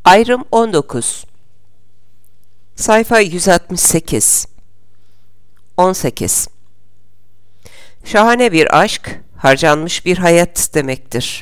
Ayrım 19. Sayfa 168. 18. Şahane bir aşk, harcanmış bir hayat demektir.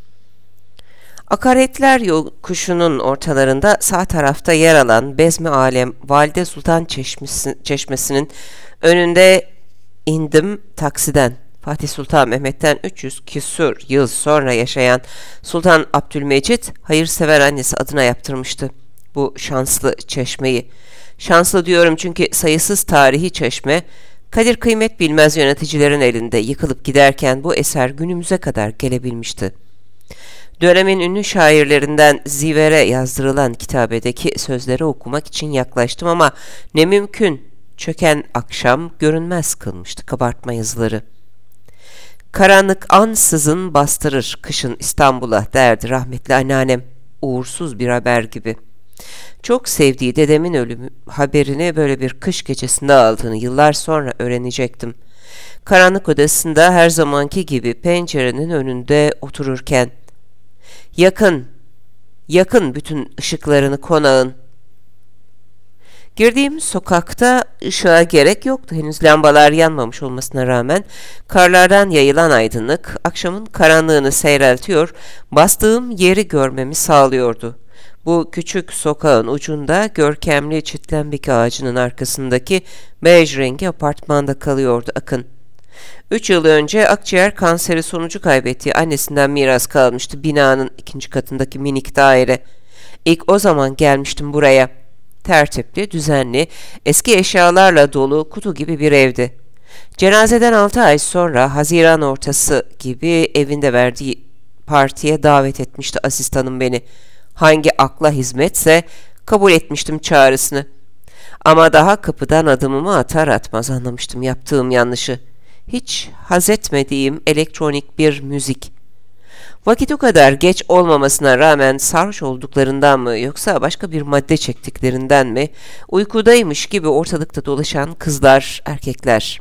Akaretler yokuşunun ortalarında sağ tarafta yer alan Bezmi Alem Valide Sultan Çeşmesi'nin önünde indim taksiden. Fatih Sultan Mehmet'ten 300 küsur yıl sonra yaşayan Sultan Abdülmecit, hayırsever annesi adına yaptırmıştı bu şanslı çeşmeyi. Şanslı diyorum çünkü sayısız tarihi çeşme, kadir kıymet bilmez yöneticilerin elinde yıkılıp giderken bu eser günümüze kadar gelebilmişti. Dönemin ünlü şairlerinden Ziver'e yazdırılan kitabedeki sözleri okumak için yaklaştım ama ne mümkün, çöken akşam görünmez kılmıştı kabartma yazıları. Karanlık ansızın bastırır kışın İstanbul'a derdi rahmetli anneannem, uğursuz bir haber gibi. Çok sevdiği dedemin ölümü haberini böyle bir kış gecesinde aldığını yıllar sonra öğrenecektim. Karanlık odasında her zamanki gibi pencerenin önünde otururken, yakın, yakın bütün ışıklarını konağın. Girdiğim sokakta ışığa gerek yoktu. Henüz lambalar yanmamış olmasına rağmen karlardan yayılan aydınlık akşamın karanlığını seyreltiyor, bastığım yeri görmemi sağlıyordu. Bu küçük sokağın ucunda görkemli çitlenbik ağacının arkasındaki bej rengi apartmanda kalıyordu Akın. 3 yıl önce akciğer kanseri sonucu kaybettiği annesinden miras kalmıştı binanın ikinci katındaki minik daire. İlk o zaman gelmiştim buraya. Tertipli, düzenli, eski eşyalarla dolu kutu gibi bir evdi. Cenazeden 6 ay sonra Haziran ortası gibi evinde verdiği partiye davet etmişti asistanım beni. Hangi akla hizmetse kabul etmiştim çağrısını. Ama daha kapıdan adımımı atar atmaz anlamıştım yaptığım yanlışı. Hiç haz etmediğim elektronik bir müzik. Vakit o kadar geç olmamasına rağmen sarhoş olduklarından mı yoksa başka bir madde çektiklerinden mi uykudaymış gibi ortalıkta dolaşan kızlar, erkekler.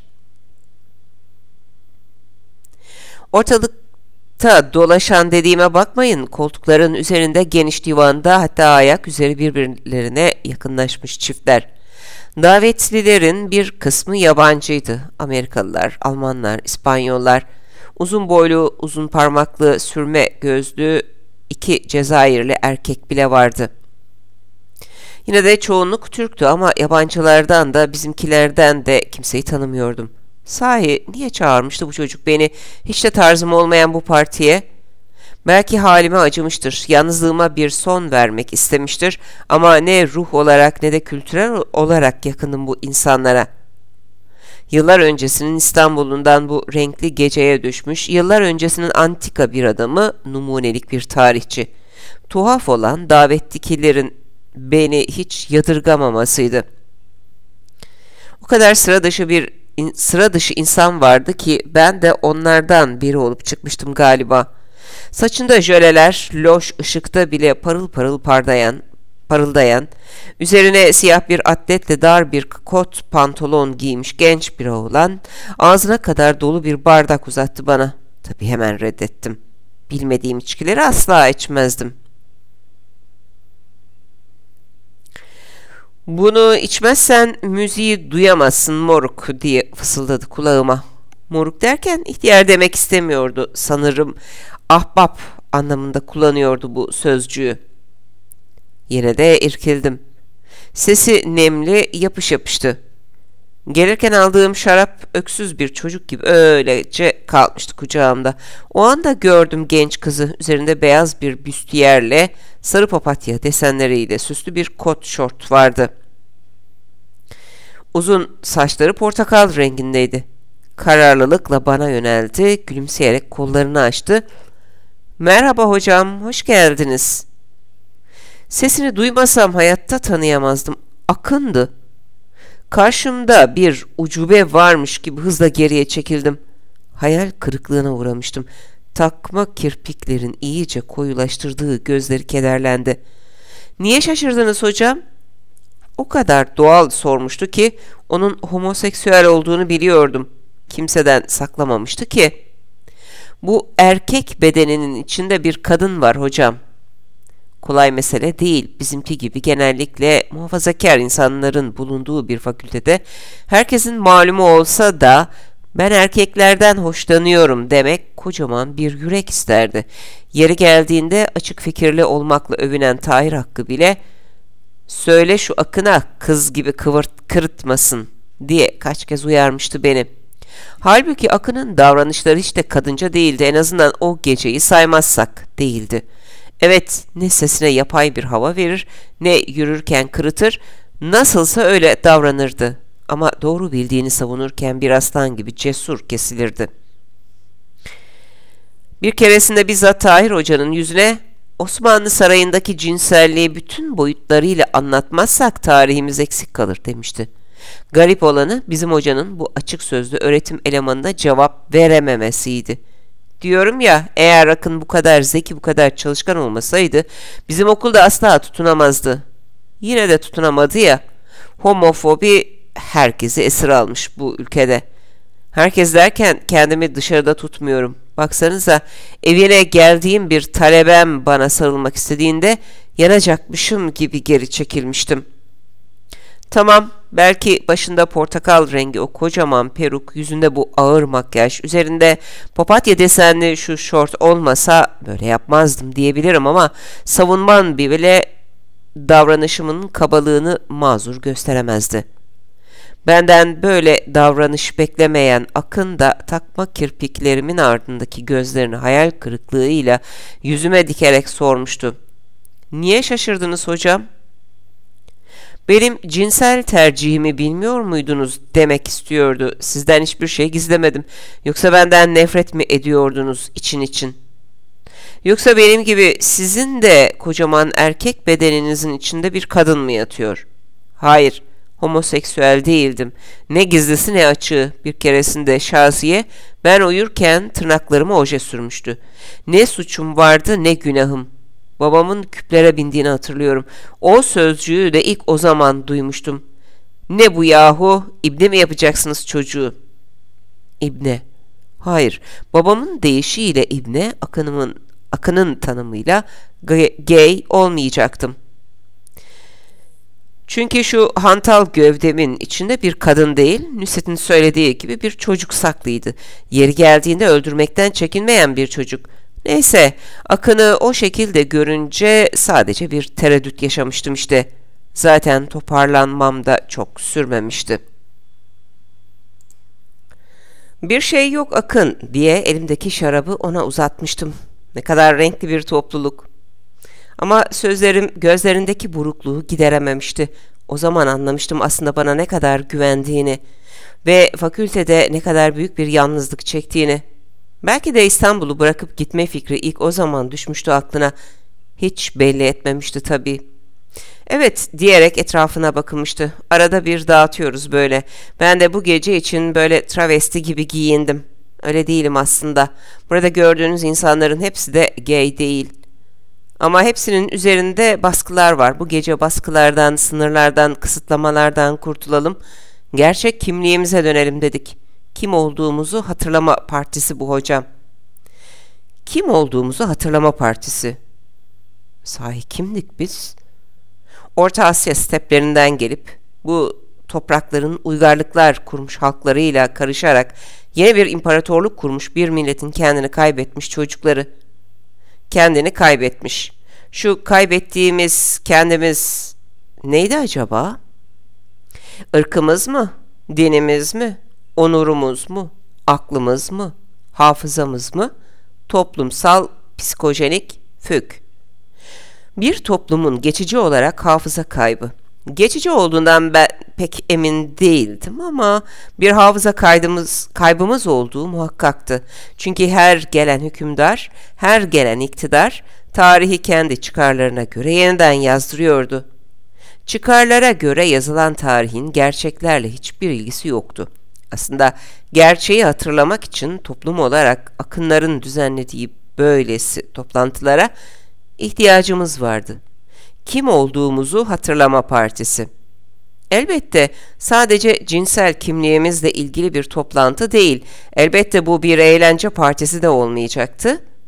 Ortalıkta dolaşan dediğime bakmayın, koltukların üzerinde geniş divanda hatta ayak üzeri birbirlerine yakınlaşmış çiftler. Davetlilerin bir kısmı yabancıydı. Amerikalılar, Almanlar, İspanyollar, uzun boylu, uzun parmaklı, sürme gözlü 2 Cezayirli erkek bile vardı. Yine de çoğunluk Türktü ama yabancılardan da bizimkilerden de kimseyi tanımıyordum. Sahi niye çağırmıştı bu çocuk beni hiç de tarzım olmayan bu partiye? Belki halime acımıştır, yalnızlığıma bir son vermek istemiştir ama ne ruh olarak ne de kültürel olarak yakınım bu insanlara. Yıllar öncesinin İstanbul'undan bu renkli geceye düşmüş, yıllar öncesinin antika bir adamı, numunelik bir tarihçi. Tuhaf olan davetlikilerin beni hiç yadırgamamasıydı. O kadar sıra dışı insan vardı ki ben de onlardan biri olup çıkmıştım galiba. Saçında jöleler, loş ışıkta bile parıl parıl parıldayan, üzerine siyah bir atletle dar bir kot pantolon giymiş genç bir oğlan, ağzına kadar dolu bir bardak uzattı bana. Tabii hemen reddettim. Bilmediğim içkileri asla içmezdim. "Bunu içmezsen müziği duyamazsın moruk," diye fısıldadı kulağıma. Moruk derken ihtiyar demek istemiyordu sanırım. Ahbap anlamında kullanıyordu bu sözcüğü. Yine de irkildim. Sesi nemli, yapış yapıştı. Gelirken aldığım şarap öksüz bir çocuk gibi öylece kalmıştı kucağımda. O anda gördüm genç kızı, üzerinde beyaz bir büstiyerle sarı papatya desenleriyle süslü bir kot şort vardı. Uzun saçları portakal rengindeydi. Kararlılıkla bana yöneldi, gülümseyerek kollarını açtı. "Merhaba hocam, hoş geldiniz." Sesini duymasam hayatta tanıyamazdım. Akındı. Karşımda bir ucube varmış gibi hızla geriye çekildim. Hayal kırıklığına uğramıştım. Takma kirpiklerin iyice koyulaştırdığı gözleri kederlendi. "Niye şaşırdınız hocam?" O kadar doğal sormuştu ki onun homoseksüel olduğunu biliyordum. Kimseden saklamamıştı ki. "Bu erkek bedeninin içinde bir kadın var hocam." Kolay mesele değil. Bizimki gibi genellikle muhafazakar insanların bulunduğu bir fakültede herkesin malumu olsa da ben erkeklerden hoşlanıyorum demek kocaman bir yürek isterdi. Yeri geldiğinde açık fikirli olmakla övünen Tahir Hakkı bile söyle şu Akın'a kız gibi kırıtmasın diye kaç kez uyarmıştı beni. Halbuki Akın'ın davranışları hiç de kadınca değildi. En azından o geceyi saymazsak değildi. Evet, ne sesine yapay bir hava verir, ne yürürken kırıtır, nasılsa öyle davranırdı. Ama doğru bildiğini savunurken bir aslan gibi cesur kesilirdi. Bir keresinde bizzat Tahir Hoca'nın yüzüne Osmanlı Sarayı'ndaki cinselliği bütün boyutlarıyla anlatmazsak tarihimiz eksik kalır demişti. Garip olanı bizim hocanın bu açık sözlü öğretim elemanına cevap verememesiydi. Diyorum ya, eğer Akın bu kadar zeki, bu kadar çalışkan olmasaydı bizim okulda asla tutunamazdı. Yine de tutunamadı ya. Homofobi herkesi esir almış bu ülkede. Herkes derken kendimi dışarıda tutmuyorum. Baksanıza, evine geldiğim bir talebem bana sarılmak istediğinde yanacakmışım gibi geri çekilmiştim. Tamam, belki başında portakal rengi o kocaman peruk, yüzünde bu ağır makyaj, üzerinde papatya desenli şu şort olmasa böyle yapmazdım diyebilirim ama savunman bile davranışımın kabalığını mazur gösteremezdi. Benden böyle davranış beklemeyen Akın da takma kirpiklerimin ardındaki gözlerini hayal kırıklığıyla yüzüme dikerek sormuştu. Niye şaşırdınız hocam? Benim cinsel tercihimi bilmiyor muydunuz demek istiyordu. Sizden hiçbir şey gizlemedim. Yoksa benden nefret mi ediyordunuz için için? Yoksa benim gibi sizin de kocaman erkek bedeninizin içinde bir kadın mı yatıyor? Hayır, homoseksüel değildim. Ne gizlisi ne açığı. Bir keresinde Şaziye ben uyurken tırnaklarıma oje sürmüştü. Ne suçum vardı ne günahım. Babamın küplere bindiğini hatırlıyorum. O sözcüğü de ilk o zaman duymuştum. Ne bu yahu? İbne mi yapacaksınız çocuğu? İbne. Hayır. Babamın deyişiyle İbne, Akın'ın tanımıyla gay olmayacaktım. Çünkü şu hantal gövdemin içinde bir kadın değil, Nusret'in söylediği gibi bir çocuk saklıydı. Yeri geldiğinde öldürmekten çekinmeyen bir çocuk. Neyse, Akın'ı o şekilde görünce sadece bir tereddüt yaşamıştım işte. Zaten toparlanmam da çok sürmemişti. Bir şey yok Akın diye elimdeki şarabı ona uzatmıştım. Ne kadar renkli bir topluluk. Ama sözlerim gözlerindeki burukluğu giderememişti. O zaman anlamıştım aslında bana ne kadar güvendiğini ve fakültede ne kadar büyük bir yalnızlık çektiğini. Belki de İstanbul'u bırakıp gitme fikri ilk o zaman düşmüştü aklına. Hiç belli etmemişti tabii. Evet diyerek etrafına bakınmıştı. Arada bir dağıtıyoruz böyle. Ben de bu gece için böyle travesti gibi giyindim. Öyle değilim aslında. Burada gördüğünüz insanların hepsi de gay değil. Ama hepsinin üzerinde baskılar var. Bu gece baskılardan, sınırlardan, kısıtlamalardan kurtulalım. Gerçek kimliğimize dönelim dedik. Kim olduğumuzu hatırlama partisi bu hocam. Kim olduğumuzu hatırlama partisi. Sahi kimdik biz? Orta Asya steplerinden gelip bu toprakların uygarlıklar kurmuş halklarıyla karışarak yeni bir imparatorluk kurmuş bir milletin kendini kaybetmiş çocukları. Kendini kaybetmiş. Şu kaybettiğimiz kendimiz neydi acaba? Irkımız mı? Dinimiz mi? Onurumuz mu? Aklımız mı? Hafızamız mı? Toplumsal psikojenik fük. Bir toplumun geçici olarak hafıza kaybı. Geçici olduğundan ben pek emin değildim ama bir hafıza kaybımız olduğu muhakkaktı. Çünkü her gelen hükümdar, her gelen iktidar tarihi kendi çıkarlarına göre yeniden yazdırıyordu. Çıkarlara göre yazılan tarihin gerçeklerle hiçbir ilgisi yoktu. Aslında gerçeği hatırlamak için toplum olarak akınların düzenlediği böylesi toplantılara ihtiyacımız vardı. Kim olduğumuzu hatırlama partisi. Elbette sadece cinsel kimliğimizle ilgili bir toplantı değil. Elbette bu bir eğlence partisi de olmayacaktı.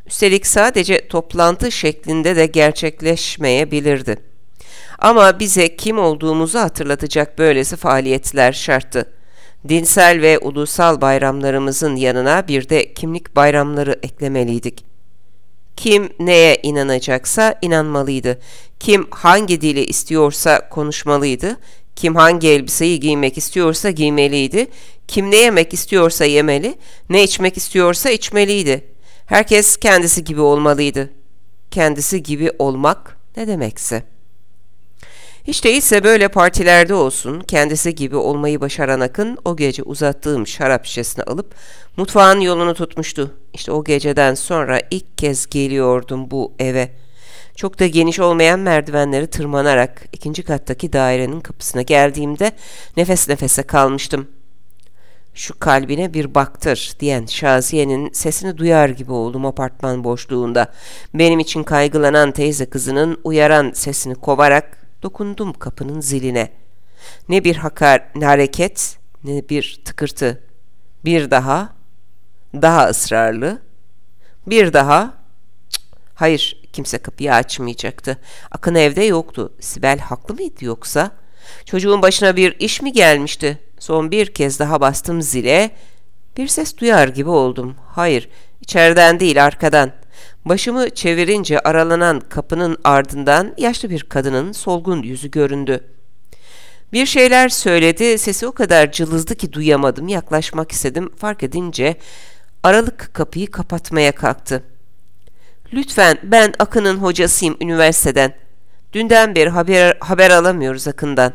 Üstelik sadece toplantı şeklinde de gerçekleşmeyebilirdi. Ama bize kim olduğumuzu hatırlatacak böylesi faaliyetler şarttı. Dinsel ve ulusal bayramlarımızın yanına bir de kimlik bayramları eklemeliydik. Kim neye inanacaksa inanmalıydı. Kim hangi dili istiyorsa konuşmalıydı. Kim hangi elbiseyi giymek istiyorsa giymeliydi. Kim ne yemek istiyorsa yemeli, ne içmek istiyorsa içmeliydi. Herkes kendisi gibi olmalıydı. Kendisi gibi olmak ne demekse. Hiç değilse böyle partilerde olsun, kendisi gibi olmayı başaran Akın o gece uzattığım şarap şişesini alıp mutfağın yolunu tutmuştu. İşte o geceden sonra ilk kez geliyordum bu eve. Çok da geniş olmayan merdivenleri tırmanarak ikinci kattaki dairenin kapısına geldiğimde nefes nefese kalmıştım. Şu kalbine bir baktır diyen Şaziye'nin sesini duyar gibi oldum apartman boşluğunda. Benim için kaygılanan teyze kızının uyaran sesini kovarak dokundum kapının ziline. Ne bir hareket, ne bir tıkırtı. Bir daha ısrarlı. Bir daha. Hayır, kimse kapıyı açmayacaktı. Akın evde yoktu. Sibel haklı mıydı yoksa? Çocuğun başına bir iş mi gelmişti? Son bir kez daha bastım zile. Bir ses duyar gibi oldum. Hayır, içeriden değil, arkadan. Başımı çevirince aralanan kapının ardından yaşlı bir kadının solgun yüzü göründü. Bir şeyler söyledi, sesi o kadar cılızdı ki duyamadım. Yaklaşmak istedim, fark edince aralık kapıyı kapatmaya kalktı. "Lütfen, ben Akın'ın hocasıyım üniversiteden. Dünden beri haber alamıyoruz Akın'dan."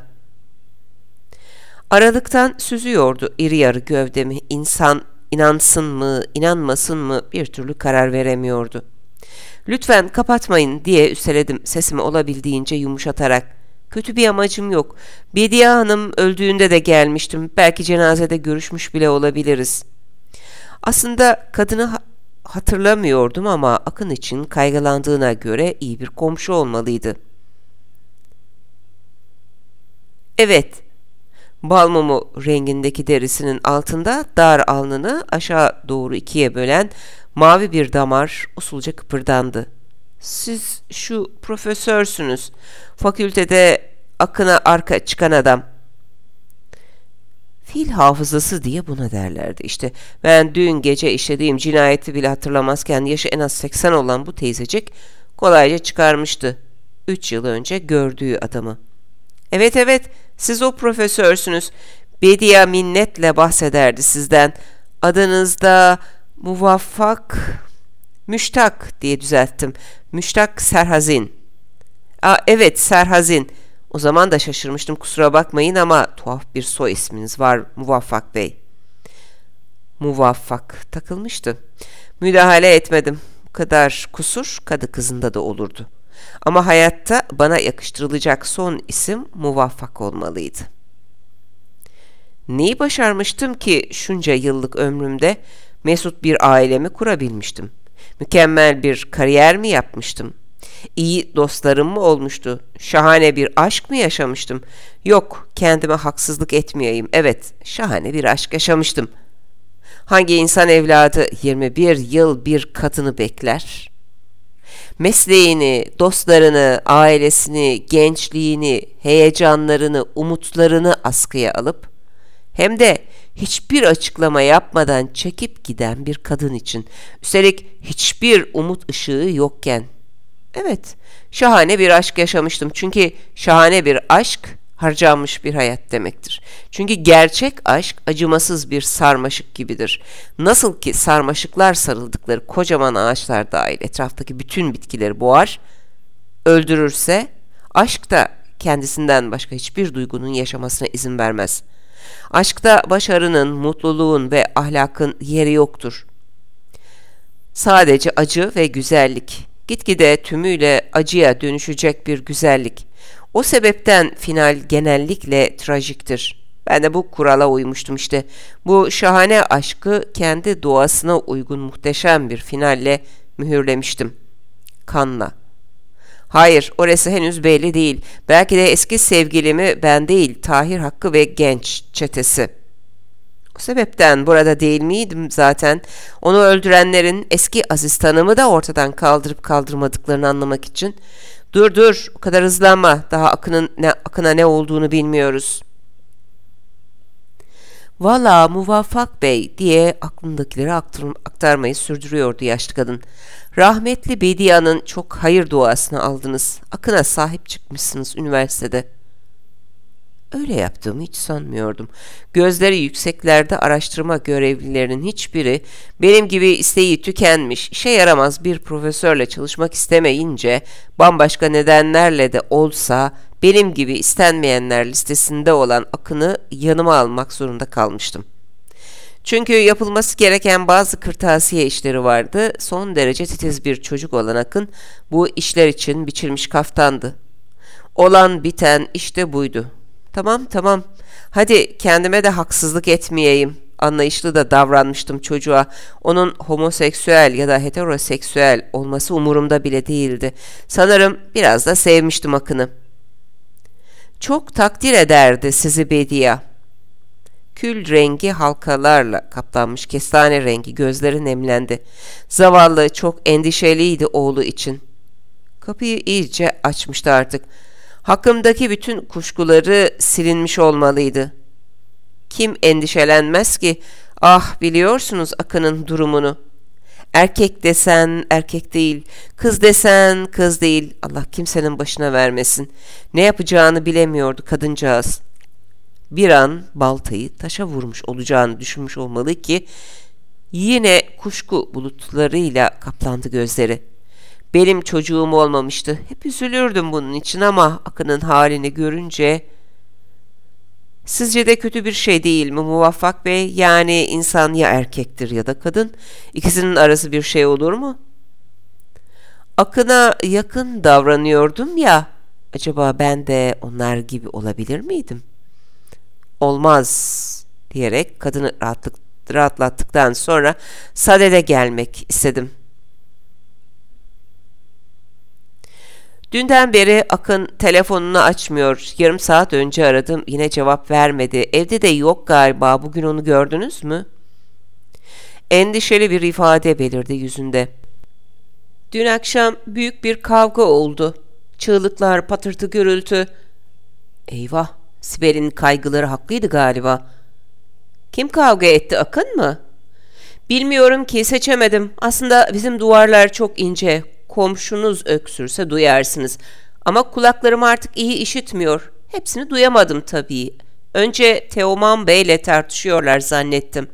Aralıktan süzüyordu iri yarı gövdemi. İnsan inansın mı, inanmasın mı bir türlü karar veremiyordu. "Lütfen kapatmayın" diye üsteledim sesimi olabildiğince yumuşatarak. "Kötü bir amacım yok. Bediye Hanım öldüğünde de gelmiştim. Belki cenazede görüşmüş bile olabiliriz." Aslında kadını hatırlamıyordum ama Akın için kaygılandığına göre iyi bir komşu olmalıydı. "Evet." Bal mumu rengindeki derisinin altında dar alnını aşağı doğru ikiye bölen mavi bir damar usulca kıpırdandı. "Siz şu profesörsünüz. Fakültede Akın'a arka çıkan adam." Fil hafızası diye buna derlerdi. İşte ben dün gece işlediğim cinayeti bile hatırlamazken yaşı en az 80 olan bu teyzecik kolayca çıkarmıştı. 3 yıl önce gördüğü adamı. Evet evet, siz o profesörsünüz. Bediye minnetle bahsederdi sizden. Adınız da Muvaffak... Müştak diye düzelttim. Müştak Serhazin. Evet, Serhazin. O zaman da şaşırmıştım, kusura bakmayın ama tuhaf bir soy isminiz var Muvaffak Bey. Muvaffak takılmıştı. Müdahale etmedim. Bu kadar kusur kadı kızında da olurdu. Ama hayatta bana yakıştırılacak son isim Muvaffak olmalıydı. Neyi başarmıştım ki şunca yıllık ömrümde? Mesut bir ailemi kurabilmiştim. Mükemmel bir kariyer mi yapmıştım? İyi dostlarım mı olmuştu? Şahane bir aşk mı yaşamıştım? Yok, kendime haksızlık etmeyeyim. Evet, şahane bir aşk yaşamıştım. Hangi insan evladı 21 yıl bir kadını bekler? Mesleğini, dostlarını, ailesini, gençliğini, heyecanlarını, umutlarını askıya alıp hem de hiçbir açıklama yapmadan çekip giden bir kadın için, üstelik hiçbir umut ışığı yokken. Evet, şahane bir aşk yaşamıştım. Çünkü şahane bir aşk harcanmış bir hayat demektir. Çünkü gerçek aşk acımasız bir sarmaşık gibidir. Nasıl ki sarmaşıklar sarıldıkları kocaman ağaçlar dahil etraftaki bütün bitkileri boğar, öldürürse aşk da kendisinden başka hiçbir duygunun yaşamasına izin vermez. Aşkta başarının, mutluluğun ve ahlakın yeri yoktur. Sadece acı ve güzellik, gitgide tümüyle acıya dönüşecek bir güzellik. O sebepten final genellikle trajiktir. Ben de bu kurala uymuştum işte. Bu şahane aşkı kendi doğasına uygun muhteşem bir finalle mühürlemiştim. Kanla. Hayır, orası henüz belli değil. Belki de eski sevgilimi ben değil, Tahir Hakkı ve genç çetesi. O sebepten burada değil miydim zaten? Onu öldürenlerin eski asistanımı da ortadan kaldırıp kaldırmadıklarını anlamak için. Dur dur, o kadar hızlanma. Daha Akın'a ne olduğunu bilmiyoruz. Valla Muvaffak Bey diye aklındakileri aktarmayı sürdürüyordu yaşlı kadın. Rahmetli Bedia'nın çok hayır duasını aldınız. Akın'a sahip çıkmışsınız üniversitede. Öyle yaptığımı hiç sanmıyordum. Gözleri yükseklerde araştırma görevlilerinin hiçbiri benim gibi isteği tükenmiş, işe yaramaz bir profesörle çalışmak istemeyince bambaşka nedenlerle de olsa benim gibi istenmeyenler listesinde olan Akın'ı yanıma almak zorunda kalmıştım. Çünkü yapılması gereken bazı kırtasiye işleri vardı. Son derece titiz bir çocuk olan Akın bu işler için biçilmiş kaftandı. Olan biten işte buydu. Tamam tamam. Hadi kendime de haksızlık etmeyeyim. Anlayışlı da davranmıştım çocuğa. Onun homoseksüel ya da heteroseksüel olması umurumda bile değildi. Sanırım biraz da sevmiştim Akın'ı. Çok takdir ederdi sizi Bedia. Kül rengi halkalarla kaplanmış kestane rengi gözleri nemlendi. Zavallı çok endişeliydi oğlu için. Kapıyı iyice açmıştı artık. Hakkımdaki bütün kuşkuları silinmiş olmalıydı. Kim endişelenmez ki? Ah biliyorsunuz Akın'ın durumunu. Erkek desen erkek değil, kız desen kız değil. Allah kimsenin başına vermesin. Ne yapacağını bilemiyordu kadıncağız. Bir an baltayı taşa vurmuş olacağını düşünmüş olmalı ki yine kuşku bulutlarıyla kaplandı gözleri. Benim çocuğum olmamıştı. Hep üzülürdüm bunun için ama Akın'ın halini görünce... Sizce de kötü bir şey değil mi Muvaffak Bey? Yani insan ya erkektir ya da kadın. İkisinin arası bir şey olur mu? Akın'a yakın davranıyordum ya. Acaba ben de onlar gibi olabilir miydim? Olmaz diyerek kadını rahatlattıktan sonra sadede gelmek istedim. Dünden beri Akın telefonunu açmıyor. Yarım saat önce aradım. Yine cevap vermedi. Evde de yok galiba. Bugün onu gördünüz mü? Endişeli bir ifade belirdi yüzünde. Dün akşam büyük bir kavga oldu. Çığlıklar, patırtı, gürültü. Eyvah, Sibel'in kaygıları haklıydı galiba. Kim kavga etti, Akın mı? Bilmiyorum ki, seçemedim. Aslında bizim duvarlar çok ince. Komşunuz öksürse duyarsınız. Ama kulaklarım artık iyi işitmiyor. Hepsini duyamadım tabii. Önce Teoman Bey'le tartışıyorlar zannettim.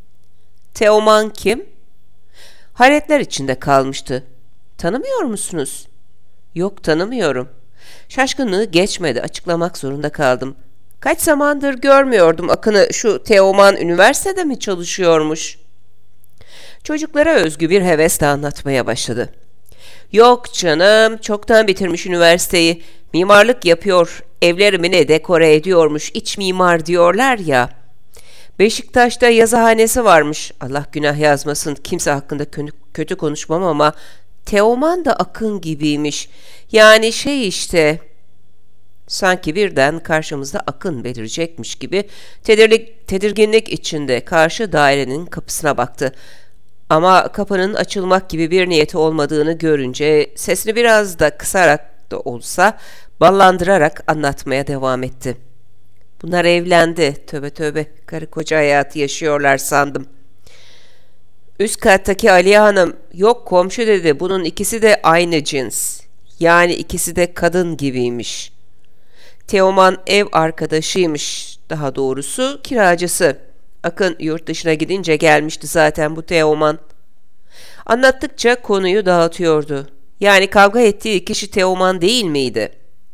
Teoman kim? Hayretler içinde kalmıştı. Tanımıyor musunuz? Yok, tanımıyorum. Şaşkınlığı geçmedi, açıklamak zorunda kaldım. Kaç zamandır görmüyordum Akın'ı. Şu Teoman üniversitede mi çalışıyormuş? Çocuklara özgü bir hevesle anlatmaya başladı. Yok canım, çoktan bitirmiş üniversiteyi. Mimarlık yapıyor, evlerimi ne dekore ediyormuş, iç mimar diyorlar ya. Beşiktaş'ta yazıhanesi varmış. Allah günah yazmasın, kimse hakkında kötü konuşmam ama Teoman da Akın gibiymiş. Yani şey işte... Sanki birden karşımızda Akın belirecekmiş gibi tedirginlik içinde karşı dairenin kapısına baktı. Ama kapının açılmak gibi bir niyeti olmadığını görünce sesini biraz da kısarak da olsa ballandırarak anlatmaya devam etti. Bunlar evlendi. Tövbe tövbe, karı koca hayatı yaşıyorlar sandım. Üst kattaki Aliye Hanım, yok komşu dedi, bunun ikisi de aynı cins. Yani ikisi de kadın gibiymiş. Teoman ev arkadaşıymış, daha doğrusu kiracısı. Akın yurt dışına gidince gelmişti zaten bu Teoman. Anlattıkça konuyu dağıtıyordu. Yani kavga ettiği kişi Teoman değil miydi?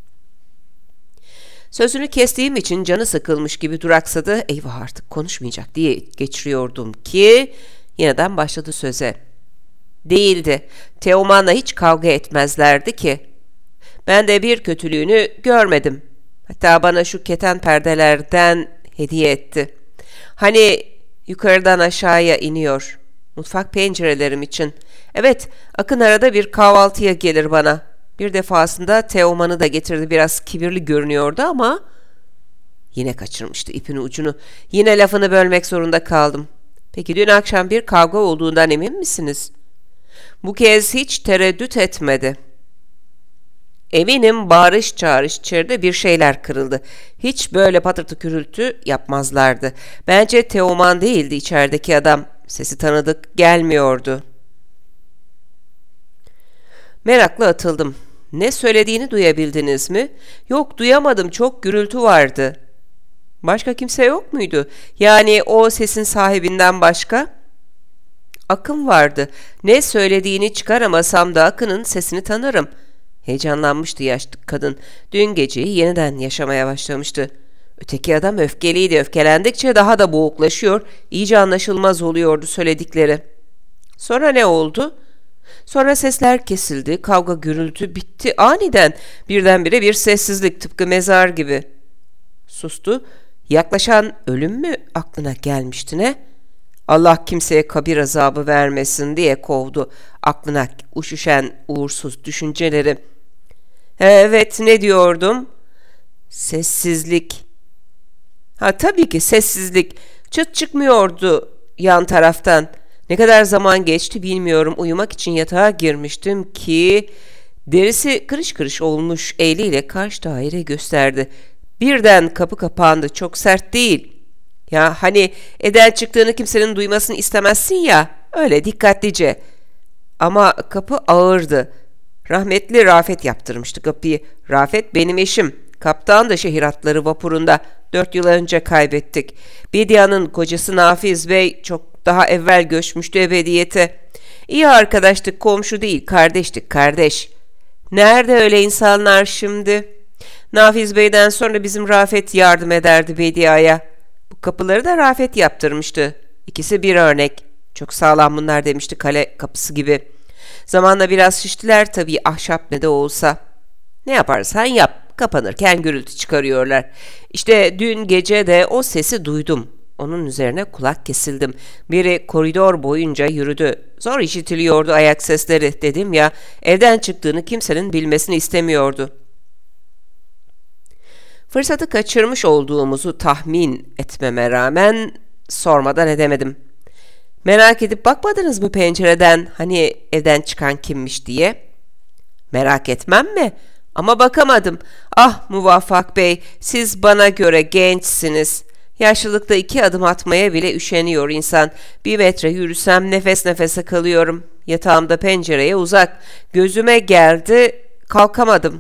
Sözünü kestiğim için canı sıkılmış gibi duraksadı. Eyvah, artık konuşmayacak diye geçiriyordum ki yeniden başladı söze. Değildi. Teoman'la hiç kavga etmezlerdi ki. Ben de bir kötülüğünü görmedim. Hatta bana şu keten perdelerden hediye etti. Hani yukarıdan aşağıya iniyor. Mutfak pencerelerim için. Evet, Akın arada bir kahvaltıya gelir bana. Bir defasında Teoman'ı da getirdi. Biraz kibirli görünüyordu ama... Yine kaçırmıştı ipin ucunu. Yine lafını bölmek zorunda kaldım. Peki dün akşam bir kavga olduğundan emin misiniz? Bu kez hiç tereddüt etmedi. Eminim bağırış çağırış içeride bir şeyler kırıldı. Hiç böyle patırtı gürültü yapmazlardı. Bence Teoman değildi içerideki adam. Sesi tanıdık gelmiyordu. Merakla atıldım. Ne söylediğini duyabildiniz mi? Yok, duyamadım, çok gürültü vardı. Başka kimse yok muydu? Yani o sesin sahibinden başka? Akın vardı. Ne söylediğini çıkaramasam da Akın'ın sesini tanırım. Heyecanlanmıştı yaşlı kadın. Dün geceyi yeniden yaşamaya başlamıştı. Öteki adam öfkeliydi. Öfkelendikçe daha da boğuklaşıyor, iyice anlaşılmaz oluyordu söyledikleri. Sonra ne oldu? Sonra sesler kesildi, kavga gürültü bitti aniden. Birdenbire bir sessizlik, tıpkı mezar gibi. Sustu. Yaklaşan ölüm mü aklına gelmişti ne? Allah kimseye kabir azabı vermesin diye kovdu aklına üşüşen uğursuz düşünceleri. Evet, ne diyordum? Sessizlik. Ha, tabii ki sessizlik. Çıt çıkmıyordu yan taraftan. Ne kadar zaman geçti bilmiyorum. Uyumak için yatağa girmiştim ki derisi kırış kırış olmuş eliyle karşı daire gösterdi. Birden kapı kapandı. Çok sert değil. Ya hani eden çıktığını kimsenin duymasını istemezsin ya. Öyle dikkatlice. Ama kapı ağırdı. Rahmetli Rafet yaptırmıştı kapıyı. Rafet benim eşim. Kaptandı şehir atları vapurunda. 4 yıl önce kaybettik. Bedia'nın kocası Nafiz Bey çok daha evvel göçmüştü ebediyete. İyi arkadaştık, komşu değil, kardeştik, kardeş. Nerede öyle insanlar şimdi? Nafiz Bey'den sonra bizim Rafet yardım ederdi Bedia'ya. Bu kapıları da Rafet yaptırmıştı. İkisi bir örnek. Çok sağlam bunlar demişti, kale kapısı gibi. Zamanla biraz şiştiler tabii, ahşap ne de olsa. Ne yaparsan yap, kapanırken gürültü çıkarıyorlar. İşte dün gece de o sesi duydum. Onun üzerine kulak kesildim. Biri koridor boyunca yürüdü. Zor işitiliyordu ayak sesleri, dedim ya. Evden çıktığını kimsenin bilmesini istemiyordu. Fırsatı kaçırmış olduğumuzu tahmin etmeme rağmen sormadan edemedim. Merak edip bakmadınız mı pencereden, hani evden çıkan kimmiş diye? Merak etmem mi? Ama bakamadım. Ah Muvaffak Bey, siz bana göre gençsiniz. Yaşlılıkta 2 adım atmaya bile üşeniyor insan. 1 metre yürüsem nefes nefese kalıyorum. Yatağımda pencereye uzak. Gözüme geldi, kalkamadım.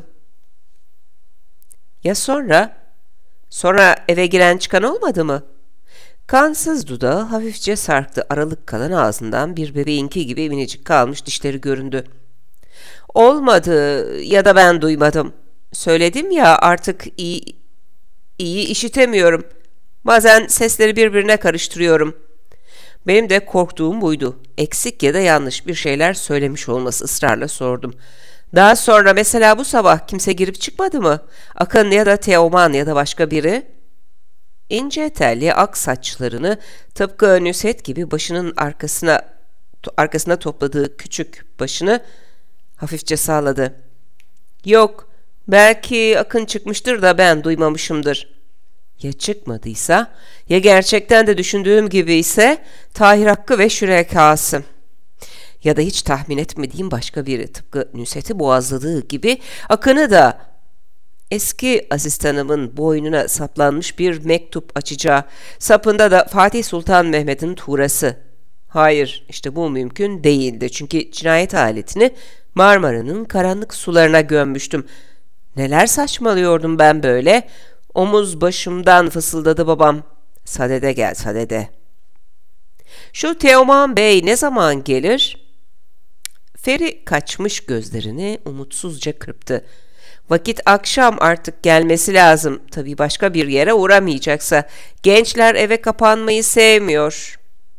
Ya sonra? Sonra eve giren çıkan olmadı mı? Kansız dudağı hafifçe sarktı. Aralık kalan ağzından bir bebeğinki gibi minicik kalmış dişleri göründü. Olmadı ya da ben duymadım. Söyledim ya, artık iyi işitemiyorum. Bazen sesleri birbirine karıştırıyorum. Benim de korktuğum buydu. Eksik ya da yanlış bir şeyler söylemiş olması, ısrarla sordum. Daha sonra mesela bu sabah kimse girip çıkmadı mı? Akın ya da Teoman ya da başka biri? İnce telli ak saçlarını tıpkı Nusret gibi başının arkasına topladığı küçük başını hafifçe salladı. Yok, belki Akın çıkmıştır da ben duymamışımdır. Ya çıkmadıysa, ya gerçekten de düşündüğüm gibi ise Tahir Hakkı ve şürekası. Ya da hiç tahmin etmediğim başka biri, tıpkı Nusret'i boğazladığı gibi Akın'ı da. Eski asistanımın boynuna saplanmış bir mektup açacağı, sapında da Fatih Sultan Mehmet'in tuğrası. Hayır, işte bu mümkün değildi. Çünkü cinayet aletini Marmara'nın karanlık sularına gömmüştüm. Neler saçmalıyordum ben böyle? Omuz başımdan fısıldadı babam. Sadede gel, sadede. Şu Teoman Bey ne zaman gelir? Feri kaçmış gözlerini umutsuzca kırptı. Vakit akşam, artık gelmesi lazım. Tabii başka bir yere uğramayacaksa. Gençler eve kapanmayı sevmiyor.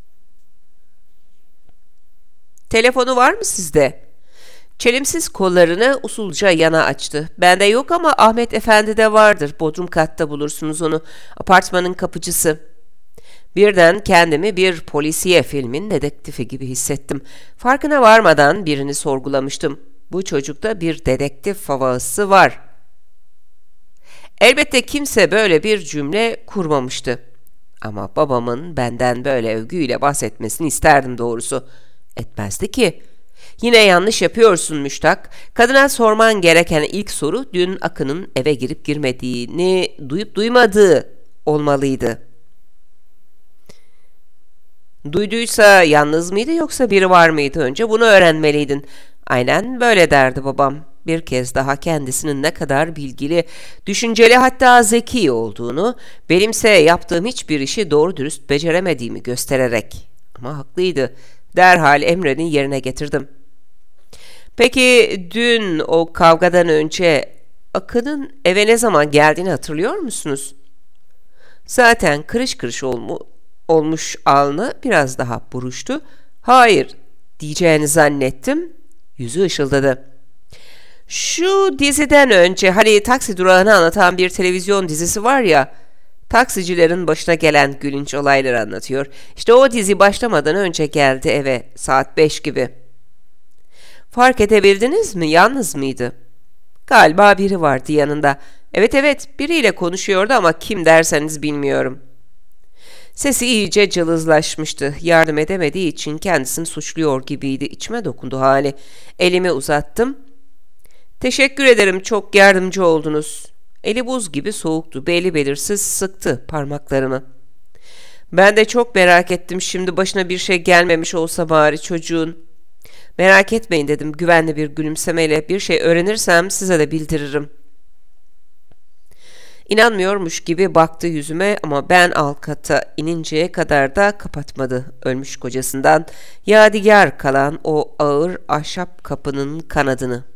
Telefonu var mı sizde? Çelimsiz kollarını usulca yana açtı. Bende yok ama Ahmet Efendi'de vardır. Bodrum katta bulursunuz onu. Apartmanın kapıcısı. Birden kendimi bir polisiye filmin dedektifi gibi hissettim. Farkına varmadan birini sorgulamıştım. Bu çocukta bir dedektif havası var. Elbette kimse böyle bir cümle kurmamıştı. Ama babamın benden böyle övgüyle bahsetmesini isterdim doğrusu. Etmezdi ki. Yine yanlış yapıyorsun Müştak. Kadına sorman gereken ilk soru dün Akın'ın eve girip girmediğini duyup duymadığı olmalıydı. Duyduysa yalnız mıydı yoksa biri var mıydı, önce bunu öğrenmeliydin. Aynen böyle derdi babam. Bir kez daha kendisinin ne kadar bilgili, düşünceli, hatta zeki olduğunu, benimse yaptığım hiçbir işi doğru dürüst beceremediğimi göstererek. Ama haklıydı. Derhal emrini yerine getirdim. Peki dün o kavgadan önce Akın'ın eve ne zaman geldiğini hatırlıyor musunuz? Zaten kırış kırış olmuş alnı biraz daha buruştu. Hayır diyeceğini zannettim. Yüzü ışıldadı. Şu diziden önce, hani taksi durağını anlatan bir televizyon dizisi var ya, taksicilerin başına gelen gülünç olayları anlatıyor. İşte o dizi başlamadan önce geldi eve, saat 5 gibi. Fark edebildiniz mi? Yalnız mıydı? Galiba biri vardı yanında. Evet evet, biriyle konuşuyordu ama kim derseniz bilmiyorum. Sesi iyice cılızlaşmıştı. Yardım edemediği için kendisini suçluyor gibiydi. İçime dokundu hali. Elimi uzattım. Teşekkür ederim, çok yardımcı oldunuz. Eli buz gibi soğuktu. Belli belirsiz sıktı parmaklarımı. Ben de çok merak ettim, şimdi başına bir şey gelmemiş olsa bari çocuğun. Merak etmeyin dedim güvenli bir gülümsemeyle. Bir şey öğrenirsem size de bildiririm. İnanmıyormuş gibi baktı yüzüme ama ben alt kata ininceye kadar da kapatmadı ölmüş kocasından yadigar kalan o ağır ahşap kapının kanadını.